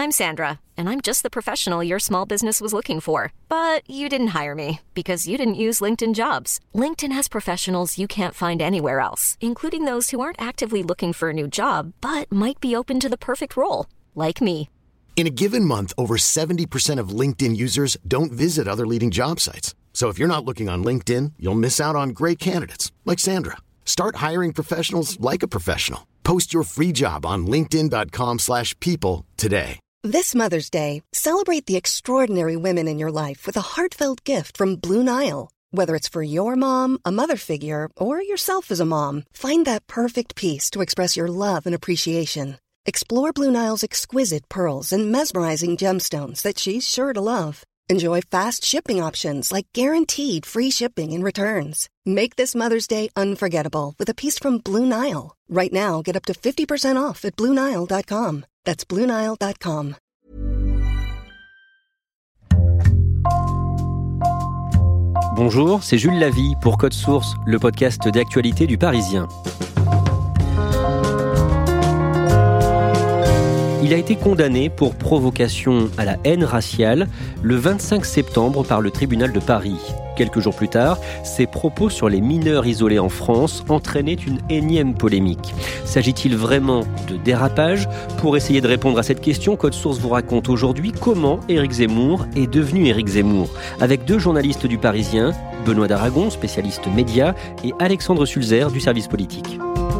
I'm Sandra, and I'm just the professional your small business was looking for. But you didn't hire me because you didn't use LinkedIn Jobs. LinkedIn has professionals you can't find anywhere else, including those who aren't actively looking for a new job, but might be open to the perfect role, like me. In a given month, over 70% of LinkedIn users don't visit other leading job sites. So if you're not looking on LinkedIn, you'll miss out on great candidates like Sandra. Start hiring professionals like a professional. Post your free job on linkedin.com/people today. This Mother's Day, celebrate the extraordinary women in your life with a heartfelt gift from Blue Nile. Whether it's for your mom, a mother figure, or yourself as a mom, find that perfect piece to express your love and appreciation. Explore Blue Nile's exquisite pearls and mesmerizing gemstones that she's sure to love. Enjoy fast shipping options like guaranteed free shipping and returns. Make this Mother's Day unforgettable with a piece from Blue Nile. Right now, get up to 50% off at BlueNile.com. That's BlueNile.com. Bonjour, c'est Jules Lavie pour Code Source, le podcast d'actualité du Parisien. Il a été condamné pour provocation à la haine raciale le 25 septembre par le tribunal de Paris. Quelques jours plus tard, ses propos sur les mineurs isolés en France entraînaient une énième polémique. S'agit-il vraiment de dérapage ? Pour essayer de répondre à cette question, Code Source vous raconte aujourd'hui comment Éric Zemmour est devenu Éric Zemmour. Avec deux journalistes du Parisien, Benoît Daragon, spécialiste médias, et Alexandre Sulzer du service politique.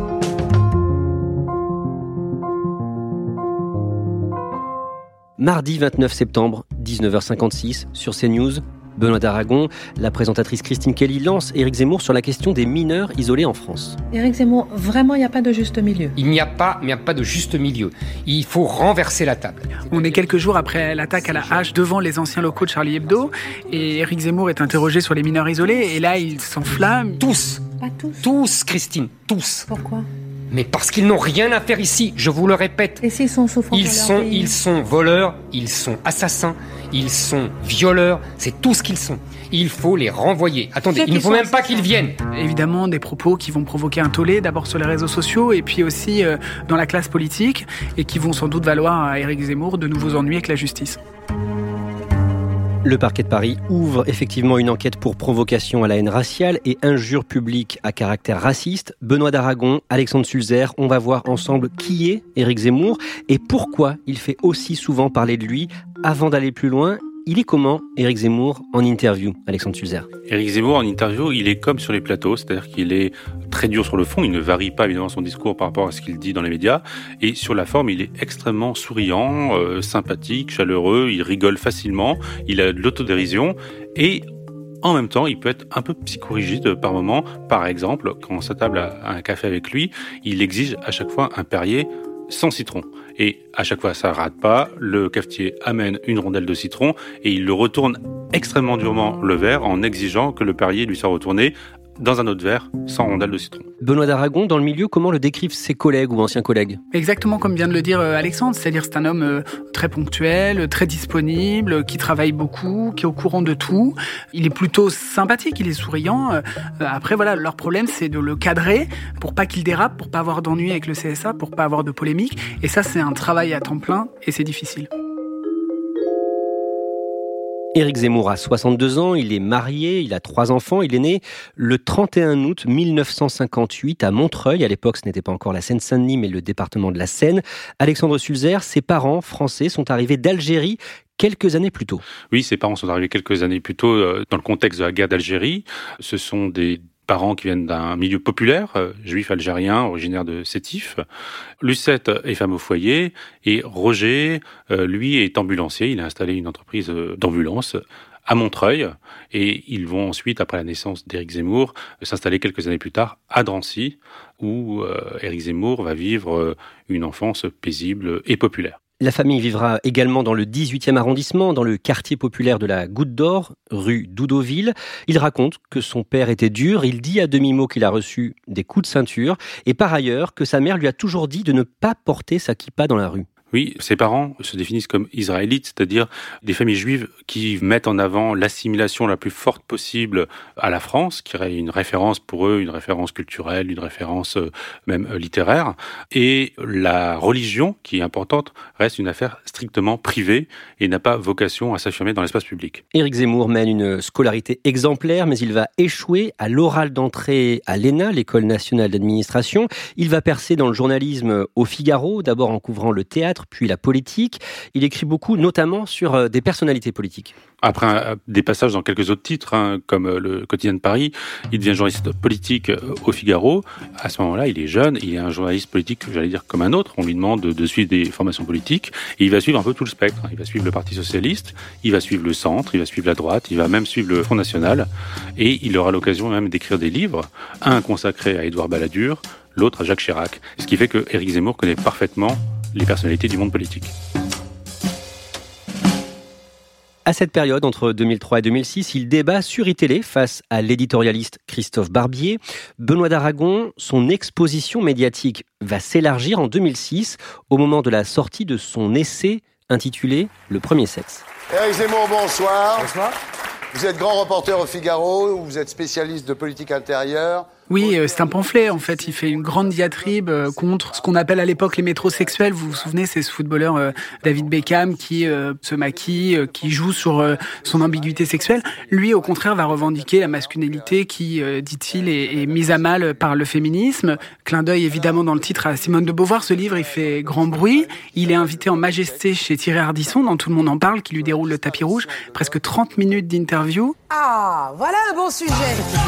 Mardi 29 septembre, 19h56, sur CNews, Benoît Daragon, la présentatrice Christine Kelly lance Éric Zemmour sur la question des mineurs isolés en France. Éric Zemmour, vraiment, il n'y a pas de juste milieu. Il n'y a pas de juste milieu. Il faut renverser la table. On est quelques jours après l'attaque à la hache devant les anciens locaux de Charlie Hebdo et Éric Zemmour est interrogé sur les mineurs isolés et là, il s'enflamme. Tous. Pas tous. Tous, Christine, tous. Pourquoi ? Mais parce qu'ils n'ont rien à faire ici, je vous le répète. Et s'ils sont souffrants Ils sont voleurs, ils sont assassins, ils sont violeurs, c'est tout ce qu'ils sont. Il faut les renvoyer. Attendez, il ne faut même pas qu'ils viennent. Évidemment, des propos qui vont provoquer un tollé, d'abord sur les réseaux sociaux et puis aussi dans la classe politique et qui vont sans doute valoir à Éric Zemmour de nouveaux ennuis avec la justice. Le parquet de Paris ouvre effectivement une enquête pour provocation à la haine raciale et injure publique à caractère raciste. Benoît Daragon, Alexandre Sulzer, on va voir ensemble qui est Éric Zemmour et pourquoi il fait aussi souvent parler de lui. Avant d'aller plus loin, il est comment Éric Zemmour en interview, Alexandre Sulzer ? Éric Zemmour en interview, il est comme sur les plateaux, c'est-à-dire qu'il est très dur sur le fond, il ne varie pas évidemment son discours par rapport à ce qu'il dit dans les médias, et sur la forme, il est extrêmement souriant, sympathique, chaleureux, il rigole facilement, il a de l'autodérision, et en même temps, il peut être un peu psychorigide par moment. Par exemple, quand on s'attable à un café avec lui, il exige à chaque fois un Perrier sans citron. Et à chaque fois, ça rate pas. Le cafetier amène une rondelle de citron et il le retourne extrêmement durement le verre en exigeant que le Perrier lui soit retourné dans un autre verre sans rondelle de citron. Benoît Daragon, dans le milieu, comment le décrivent ses collègues ou anciens collègues ? Exactement comme vient de le dire Alexandre, c'est-à-dire c'est un homme très ponctuel, très disponible, qui travaille beaucoup, qui est au courant de tout. Il est plutôt sympathique, il est souriant. Après, voilà, leur problème, c'est de le cadrer pour pas qu'il dérape, pour pas avoir d'ennui avec le CSA, pour pas avoir de polémique. Et ça, c'est un travail à temps plein et c'est difficile. Éric Zemmour a 62 ans, il est marié, il a 3 enfants, il est né le 31 août 1958 à Montreuil. À l'époque, ce n'était pas encore la Seine-Saint-Denis, mais le département de la Seine. Alexandre Sulzer, ses parents français sont arrivés d'Algérie quelques années plus tôt. Oui, ses parents sont arrivés quelques années plus tôt dans le contexte de la guerre d'Algérie. Ce sont des parents qui viennent d'un milieu populaire, juif algérien, originaire de Sétif. Lucette est femme au foyer et Roger, lui, est ambulancier. Il a installé une entreprise d'ambulance à Montreuil et ils vont ensuite, après la naissance d'Éric Zemmour, s'installer quelques années plus tard à Drancy où Éric Zemmour va vivre une enfance paisible et populaire. La famille vivra également dans le 18e arrondissement, dans le quartier populaire de la Goutte d'Or, rue d'Oudoville. Il raconte que son père était dur, il dit à demi-mot qu'il a reçu des coups de ceinture, et par ailleurs que sa mère lui a toujours dit de ne pas porter sa kippa dans la rue. Oui, ses parents se définissent comme israélites, c'est-à-dire des familles juives qui mettent en avant l'assimilation la plus forte possible à la France, qui est une référence pour eux, une référence culturelle, une référence même littéraire. Et la religion, qui est importante, reste une affaire strictement privée et n'a pas vocation à s'affirmer dans l'espace public. Éric Zemmour mène une scolarité exemplaire, mais il va échouer à l'oral d'entrée à l'ENA, l'École nationale d'administration. Il va percer dans le journalisme au Figaro, d'abord en couvrant le théâtre, puis la politique. Il écrit beaucoup, notamment sur des personnalités politiques. Après des passages dans quelques autres titres, comme le Quotidien de Paris, il devient journaliste politique au Figaro. À ce moment-là, il est jeune, il est un journaliste politique, j'allais dire, comme un autre. On lui demande de suivre des formations politiques et il va suivre un peu tout le spectre. Il va suivre le Parti socialiste, il va suivre le centre, il va suivre la droite, il va même suivre le Front national et il aura l'occasion même d'écrire des livres, un consacré à Édouard Balladur, l'autre à Jacques Chirac. Ce qui fait que Éric Zemmour connaît parfaitement les personnalités du monde politique. À cette période, entre 2003 et 2006, il débat sur iTélé face à l'éditorialiste Christophe Barbier. Benoît d'Aragon, son exposition médiatique va s'élargir en 2006 au moment de la sortie de son essai intitulé « Le premier sexe ». Éric Zemmour, bonsoir. Bonsoir. Vous êtes grand reporter au Figaro, vous êtes spécialiste de politique intérieure. Oui, c'est un pamphlet, en fait. Il fait une grande diatribe contre ce qu'on appelle à l'époque les métrosexuels. Vous vous souvenez, c'est ce footballeur David Beckham qui se maquille, qui joue sur son ambiguïté sexuelle. Lui, au contraire, va revendiquer la masculinité qui, dit-il, est mise à mal par le féminisme. Clin d'œil, évidemment, dans le titre à Simone de Beauvoir. Ce livre, il fait grand bruit. Il est invité en majesté chez Thierry Ardisson, dont tout le monde en parle, qui lui déroule le tapis rouge. Presque 30 minutes d'interview. Ah, voilà un bon sujet.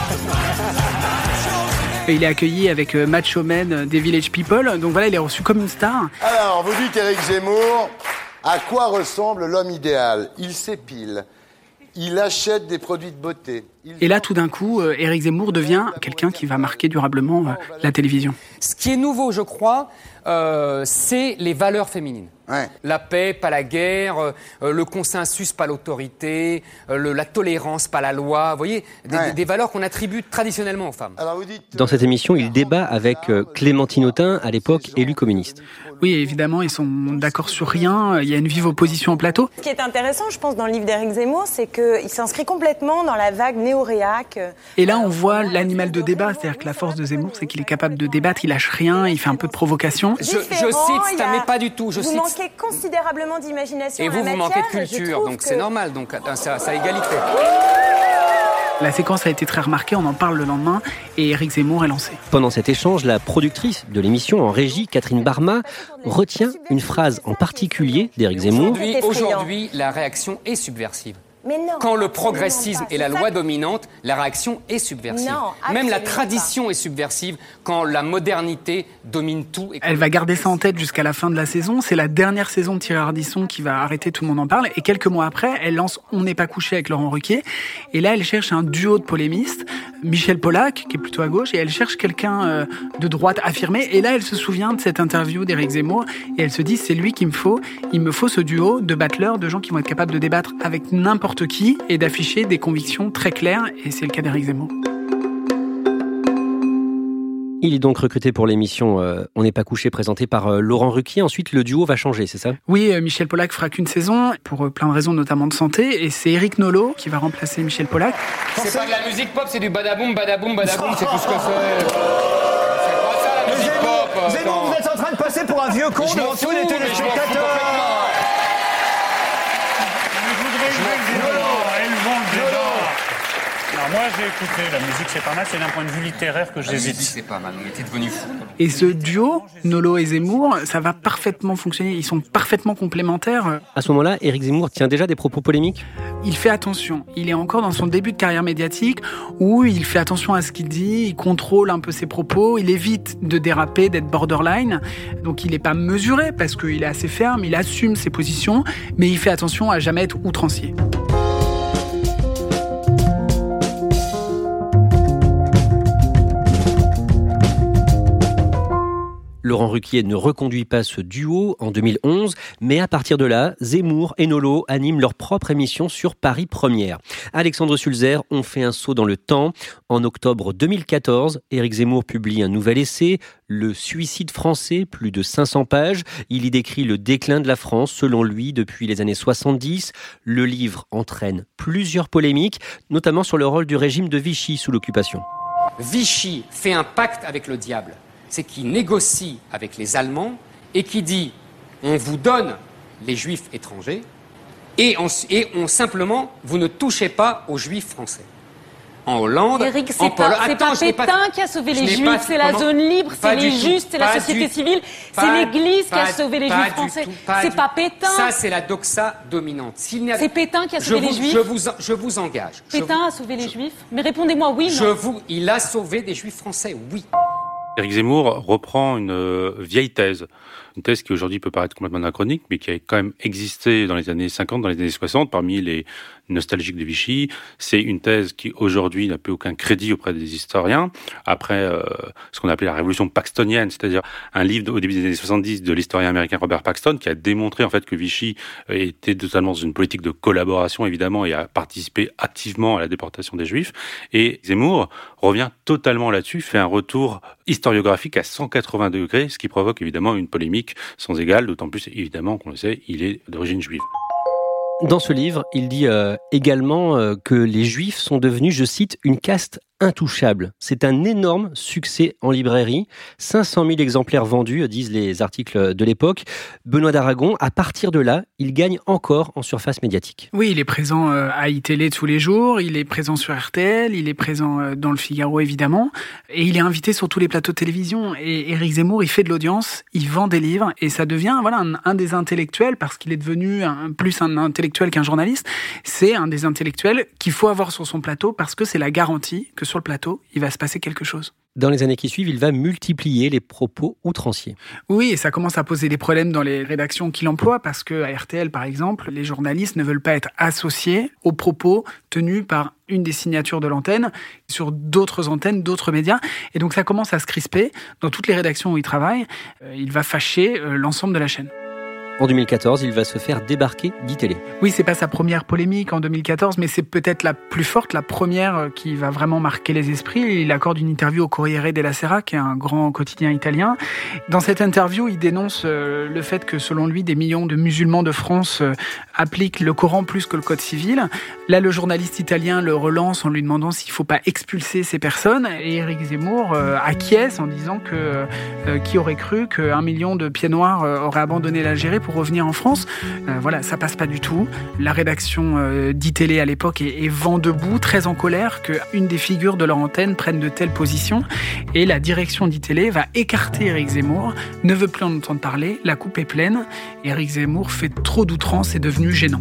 Et il est accueilli avec Macho Man des Village People. Donc voilà, il est reçu comme une star. Alors, vous dites, Éric Zemmour, à quoi ressemble l'homme idéal ? Il s'épile, il achète des produits de beauté. Et là, tout d'un coup, Éric Zemmour devient quelqu'un qui va marquer durablement la télévision. Ce qui est nouveau, je crois, c'est les valeurs féminines. Ouais. La paix, pas la guerre, le consensus, pas l'autorité, la tolérance, pas la loi. Vous voyez, des valeurs qu'on attribue traditionnellement aux femmes. Alors vous dites, Dans cette émission, il débat avec Clémentine Autain, à l'époque élue communiste. Oui, évidemment, ils sont d'accord sur rien. Il y a une vive opposition au plateau. Ce qui est intéressant, je pense, dans le livre d'Éric Zemmour, c'est qu'il s'inscrit complètement dans la vague néo-réac. Et là, on voit l'animal de débat. C'est-à-dire que la force de Zemmour, c'est qu'il est capable de débattre, il lâche rien, il fait un peu de provocation. Je cite, mais pas du tout. Vous manquez considérablement d'imagination. Et vous manquez de culture, donc c'est normal. Donc ça a égalité. La séquence a été très remarquée, on en parle le lendemain, et Éric Zemmour est lancé. Pendant cet échange, la productrice de l'émission en régie, Catherine Barma, retient une phrase en particulier d'Éric Zemmour. Aujourd'hui, la réaction est subversive. Mais non, quand le progressisme est la loi dominante, la réaction est subversive. Non, même la tradition est subversive quand la modernité domine tout. Elle va garder ça en tête jusqu'à la fin de la saison. C'est la dernière saison de Thierry Ardisson qui va arrêter, tout le monde en parle. Et quelques mois après, elle lance On n'est pas couché avec Laurent Ruquier. Et là, elle cherche un duo de polémistes, Michel Polac, qui est plutôt à gauche, et elle cherche quelqu'un de droite affirmé. Et là, elle se souvient de cette interview d'Éric Zemmour, et elle se dit, c'est lui qu'il me faut. Il me faut ce duo de battleurs, de gens qui vont être capables de débattre avec n'importe qui et d'afficher des convictions très claires, et c'est le cas d'Éric Zemmour. Il est donc recruté pour l'émission On n'est pas couché, présentée par Laurent Ruquier. Ensuite, le duo va changer, c'est ça ? Oui, Michel Polac fera qu'une saison, pour plein de raisons, notamment de santé, et c'est Éric Nolot qui va remplacer Michel Polac. C'est pas de la musique pop, c'est du badaboum, badaboum, badaboum, c'est tout ce que c'est. C'est pas ça la musique pop. Zemmour, vous êtes en train de passer pour un vieux con devant tous les téléspectateurs. Alors moi j'ai écouté, la musique c'est pas mal, c'est d'un point de vue littéraire que j'hésite. La musique c'est pas mal, mais t'es devenu fou. Et ce duo, Nolot et Zemmour, ça va parfaitement fonctionner, ils sont parfaitement complémentaires. À ce moment-là, Éric Zemmour tient déjà des propos polémiques ? Il fait attention, il est encore dans son début de carrière médiatique où il fait attention à ce qu'il dit, il contrôle un peu ses propos, il évite de déraper, d'être borderline, donc il n'est pas mesuré parce qu'il est assez ferme, il assume ses positions, mais il fait attention à jamais être outrancier. Laurent Ruquier ne reconduit pas ce duo en 2011, mais à partir de là, Zemmour et Nolot animent leur propre émission sur Paris Première. Alexandre Sulzer, on fait un saut dans le temps. En octobre 2014, Éric Zemmour publie un nouvel essai, Le suicide français, plus de 500 pages. Il y décrit le déclin de la France, selon lui, depuis les années 70. Le livre entraîne plusieurs polémiques, notamment sur le rôle du régime de Vichy sous l'occupation. Vichy fait un pacte avec le diable. C'est qu'il négocie avec les Allemands et qui dit on vous donne les Juifs étrangers et on simplement vous ne touchez pas aux Juifs français. En Hollande, Éric, en Pologne. C'est pas Pétain qui a sauvé les Juifs, c'est la zone libre, c'est les justes, c'est la société civile, c'est l'Église qui a sauvé les Juifs français. C'est pas Pétain. Ça, c'est la doxa dominante. C'est Pétain qui a sauvé les Juifs. Je vous engage. Pétain a sauvé les Juifs. Mais répondez-moi oui. Il a sauvé des Juifs français, oui. Éric Zemmour reprend une vieille thèse. Une thèse qui aujourd'hui peut paraître complètement anachronique, mais qui a quand même existé dans les années 50, dans les années 60, parmi les nostalgiques de Vichy. C'est une thèse qui aujourd'hui n'a plus aucun crédit auprès des historiens. Après ce qu'on appelait la révolution paxtonienne, c'est-à-dire un livre au début des années 70 de l'historien américain Robert Paxton, qui a démontré en fait que Vichy était totalement dans une politique de collaboration évidemment et a participé activement à la déportation des Juifs. Et Zemmour revient totalement là-dessus, fait un retour historiographique à 180 degrés, ce qui provoque évidemment une polémique sans égale, d'autant plus évidemment qu'on le sait, il est d'origine juive. Dans ce livre, il dit également que les Juifs sont devenus, je cite, une caste intouchable. C'est un énorme succès en librairie. 500 000 exemplaires vendus, disent les articles de l'époque. Benoît d'Aragon, à partir de là, il gagne encore en surface médiatique. Oui, il est présent à iTélé tous les jours, il est présent sur RTL, il est présent dans Le Figaro évidemment, et il est invité sur tous les plateaux de télévision. Et Éric Zemmour, il fait de l'audience, il vend des livres, et ça devient un des intellectuels, parce qu'il est devenu plus un intellectuel qu'un journaliste. C'est un des intellectuels qu'il faut avoir sur son plateau, parce que c'est la garantie que sur le plateau, il va se passer quelque chose. Dans les années qui suivent, il va multiplier les propos outranciers. Oui, et ça commence à poser des problèmes dans les rédactions qu'il emploie, parce que à RTL, par exemple, les journalistes ne veulent pas être associés aux propos tenus par une des signatures de l'antenne sur d'autres antennes, d'autres médias. Et donc ça commence à se crisper. Dans toutes les rédactions où il travaille, il va fâcher l'ensemble de la chaîne. En 2014, il va se faire débarquer d'ITélé. Oui, c'est pas sa première polémique en 2014, mais c'est peut-être la plus forte, la première qui va vraiment marquer les esprits. Il accorde une interview au Corriere della Sera, qui est un grand quotidien italien. Dans cette interview, il dénonce le fait que, selon lui, des millions de musulmans de France appliquent le Coran plus que le Code civil. Là, le journaliste italien le relance en lui demandant s'il faut pas expulser ces personnes. Et Éric Zemmour acquiesce en disant que qui aurait cru qu'1 million de pieds noirs aurait abandonné l'Algérie pour revenir en France. Voilà, ça passe pas du tout. La rédaction d'ITélé à l'époque est vent debout, très en colère qu'une des figures de leur antenne prenne de telles positions. Et la direction d'ITélé va écarter Éric Zemmour, ne veut plus en entendre parler, la coupe est pleine. Éric Zemmour fait trop d'outrance, c'est devenu gênant.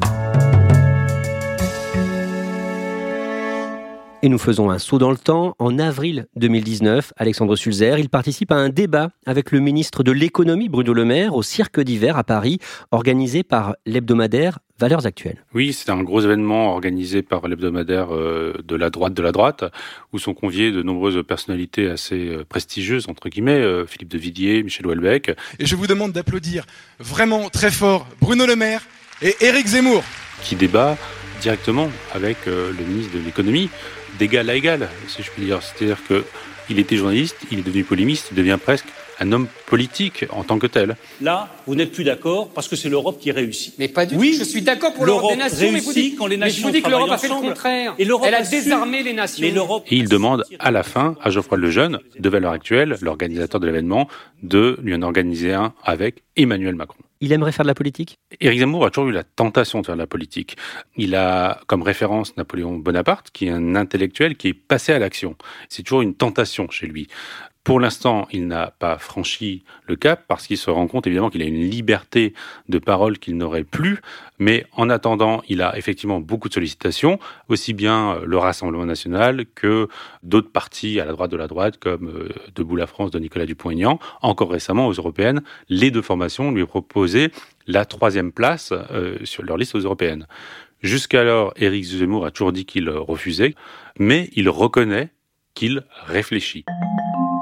Et nous faisons un saut dans le temps. En avril 2019, Alexandre Sulzer, il participe à un débat avec le ministre de l'économie Bruno Le Maire au Cirque d'hiver à Paris, organisé par l'hebdomadaire Valeurs Actuelles. Oui, c'est un gros événement organisé par l'hebdomadaire de la droite, où sont conviés de nombreuses personnalités assez prestigieuses, entre guillemets, Philippe de Villiers, Michel Houellebecq. Et je vous demande d'applaudir vraiment très fort Bruno Le Maire et Éric Zemmour, qui débat directement avec le ministre de l'économie, d'égal à égal, si je puis dire. C'est-à-dire qu'il était journaliste, il est devenu polémiste, il devient presque un homme politique en tant que tel. Là, vous n'êtes plus d'accord parce que c'est l'Europe qui réussit. Mais pas du tout. Je suis d'accord pour l'Europe des nations, mais vous dites que l'Europe a fait le contraire. Elle a désarmé les nations. Et il demande à la fin à Geoffroy Lejeune, de Valeurs Actuelles, l'organisateur de l'événement, de lui en organiser un avec Emmanuel Macron. Il aimerait faire de la politique ? Éric Zemmour a toujours eu la tentation de faire de la politique. Il a comme référence Napoléon Bonaparte, qui est un intellectuel qui est passé à l'action. C'est toujours une tentation chez lui. Pour l'instant, il n'a pas franchi le cap parce qu'il se rend compte évidemment qu'il a une liberté de parole qu'il n'aurait plus. Mais en attendant, il a effectivement beaucoup de sollicitations, aussi bien le Rassemblement national que d'autres partis à la droite de la droite, comme Debout la France de Nicolas Dupont-Aignan. Encore récemment, aux européennes, les deux formations lui proposaient la 3e place sur leur liste aux européennes. Jusqu'alors, Éric Zemmour a toujours dit qu'il refusait, mais il reconnaît qu'il réfléchit.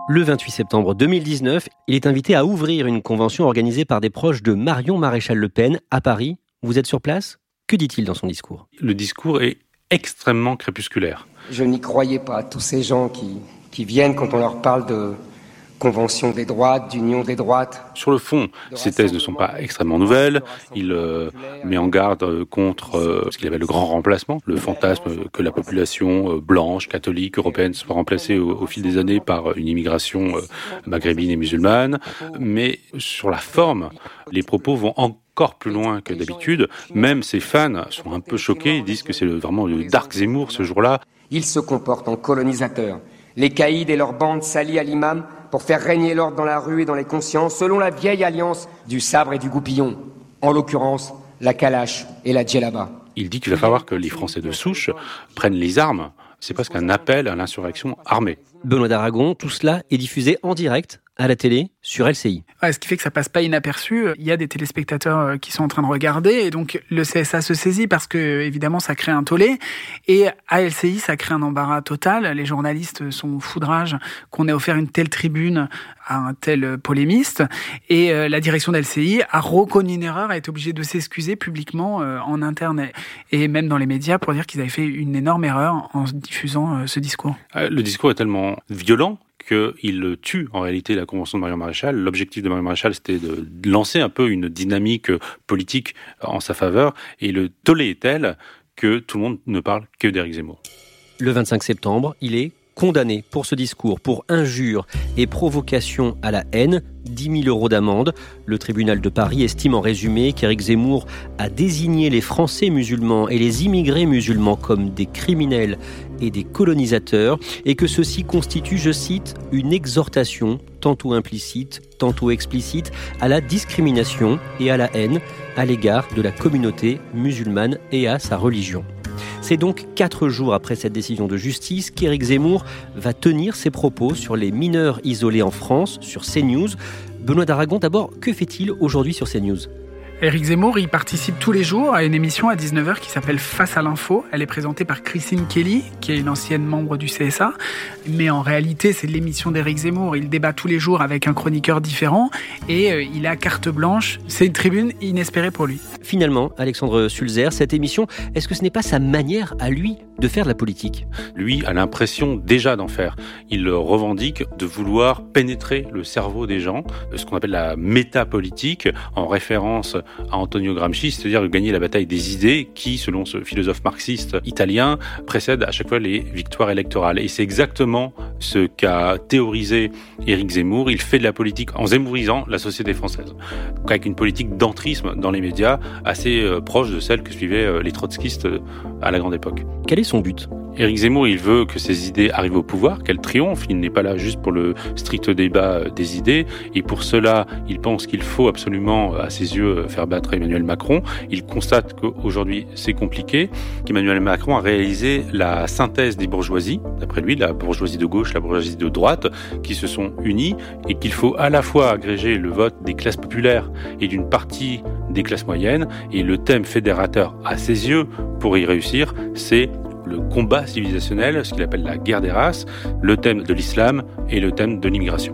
Le 28 septembre 2019, il est invité à ouvrir une convention organisée par des proches de Marion Maréchal Le Pen à Paris. Vous êtes sur place ? Que dit-il dans son discours ? Le discours est extrêmement crépusculaire. Je n'y croyais pas, tous ces gens qui viennent quand on leur parle de convention des droites, d'union des droites. Sur le fond, ces thèses ne sont pas extrêmement nouvelles. Il met en garde contre ce qu'il appelle le grand remplacement, le fantasme que la population blanche, catholique, européenne soit remplacée au fil des années par une immigration maghrébine et musulmane. Mais sur la forme, les propos vont encore plus loin que d'habitude. Même ses fans sont un peu choqués, ils disent que c'est vraiment le Dark Zemmour ce jour-là. Ils se comportent en colonisateurs. Les caïds et leurs bandes s'allient à l'imam pour faire régner l'ordre dans la rue et dans les consciences, selon la vieille alliance du sabre et du goupillon, en l'occurrence la calache et la djellaba. Il dit qu'il va falloir que les Français de souche prennent les armes. C'est presque un appel à l'insurrection armée. Benoît d'Aragon, tout cela est diffusé en direct à la télé sur LCI. Ouais, ce qui fait que ça passe pas inaperçu. Il y a des téléspectateurs qui sont en train de regarder et donc le CSA se saisit parce que évidemment ça crée un tollé et à LCI ça crée un embarras total. Les journalistes sont foudrage qu'on ait offert une telle tribune à un tel polémiste et la direction d'LCI a reconnu une erreur, a été obligée de s'excuser publiquement en interne et même dans les médias pour dire qu'ils avaient fait une énorme erreur en diffusant ce discours. Le discours est tellement violent qu'il tue en réalité la convention de Marion Maréchal. L'objectif de Marion Maréchal, c'était de lancer un peu une dynamique politique en sa faveur. Et le tollé est tel que tout le monde ne parle que d'Éric Zemmour. Le 25 septembre, il est condamné pour ce discours, pour injure et provocation à la haine, 10 000 € d'amende. Le tribunal de Paris estime en résumé qu'Éric Zemmour a désigné les Français musulmans et les immigrés musulmans comme des criminels et des colonisateurs et que ceci constitue, je cite, une exhortation, tantôt implicite, tantôt explicite, à la discrimination et à la haine à l'égard de la communauté musulmane et à sa religion. C'est donc 4 jours après cette décision de justice qu'Éric Zemmour va tenir ses propos sur les mineurs isolés en France, sur CNews. Benoît d'Aragon, d'abord, que fait-il aujourd'hui sur CNews ? Éric Zemmour, il participe tous les jours à une émission à 19h qui s'appelle Face à l'info. Elle est présentée par Christine Kelly, qui est une ancienne membre du CSA. Mais en réalité, c'est l'émission d'Éric Zemmour. Il débat tous les jours avec un chroniqueur différent et il a carte blanche. C'est une tribune inespérée pour lui. Finalement, Alexandre Sulzer, cette émission, est-ce que ce n'est pas sa manière à lui de faire de la politique ? Lui a l'impression déjà d'en faire. Il revendique de vouloir pénétrer le cerveau des gens, ce qu'on appelle la métapolitique, en référence à Antonio Gramsci, c'est-à-dire gagner la bataille des idées qui, selon ce philosophe marxiste italien, précède à chaque fois les victoires électorales. Et c'est exactement ce qu'a théorisé Éric Zemmour. Il fait de la politique en zemmourisant la société française, avec une politique d'entrisme dans les médias assez proche de celle que suivaient les trotskistes à la grande époque. Quel est son but ? Éric Zemmour, il veut que ses idées arrivent au pouvoir, qu'elles triomphent. Il n'est pas là juste pour le strict débat des idées. Et pour cela, il pense qu'il faut absolument, à ses yeux, faire battre Emmanuel Macron. Il constate qu'aujourd'hui, c'est compliqué, qu'Emmanuel Macron a réalisé la synthèse des bourgeoisies, d'après lui, la bourgeoisie de gauche, la bourgeoisie de droite, qui se sont unies, et qu'il faut à la fois agréger le vote des classes populaires et d'une partie des classes moyennes. Et le thème fédérateur, à ses yeux, pour y réussir, c'est le combat civilisationnel, ce qu'il appelle la guerre des races, le thème de l'islam et le thème de l'immigration.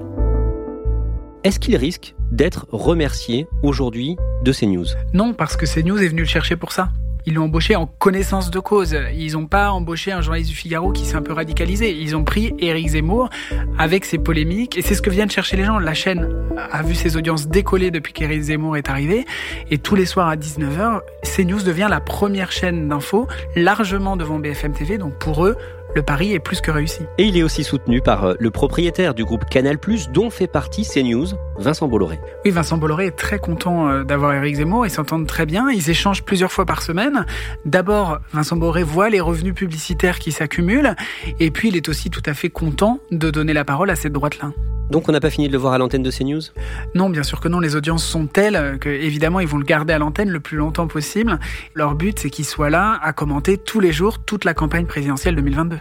Est-ce qu'il risque d'être remercié aujourd'hui de CNews ? Non, parce que CNews est venu le chercher pour ça. Ils l'ont embauché en connaissance de cause. Ils n'ont pas embauché un journaliste du Figaro qui s'est un peu radicalisé. Ils ont pris Éric Zemmour avec ses polémiques. Et c'est ce que viennent chercher les gens. La chaîne a vu ses audiences décoller depuis qu'Éric Zemmour est arrivé. Et tous les soirs à 19h, CNews devient la première chaîne d'info, largement devant BFM TV. Donc pour eux, le pari est plus que réussi. Et il est aussi soutenu par le propriétaire du groupe Canal+, dont fait partie CNews, Vincent Bolloré. Oui, Vincent Bolloré est très content d'avoir Éric Zemmour. Ils s'entendent très bien. Ils échangent plusieurs fois par semaine. D'abord, Vincent Bolloré voit les revenus publicitaires qui s'accumulent. Et puis, il est aussi tout à fait content de donner la parole à cette droite-là. Donc on n'a pas fini de le voir à l'antenne de CNews ? Non, bien sûr que non. Les audiences sont telles que, évidemment, ils vont le garder à l'antenne le plus longtemps possible. Leur but, c'est qu'il soit là à commenter tous les jours toute la campagne présidentielle 2022.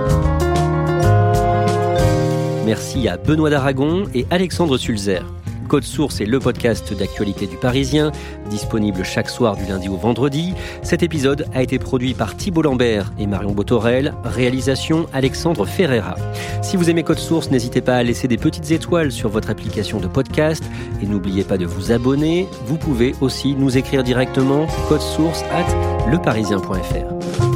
Merci à Benoît d'Aragon et Alexandre Sulzer. Code Source est le podcast d'actualité du Parisien, disponible chaque soir du lundi au vendredi. Cet épisode a été produit par Thibault Lambert et Marion Botorel, réalisation Alexandre Ferreira. Si vous aimez Code Source, n'hésitez pas à laisser des petites étoiles sur votre application de podcast et n'oubliez pas de vous abonner. Vous pouvez aussi nous écrire directement codesource@leparisien.fr.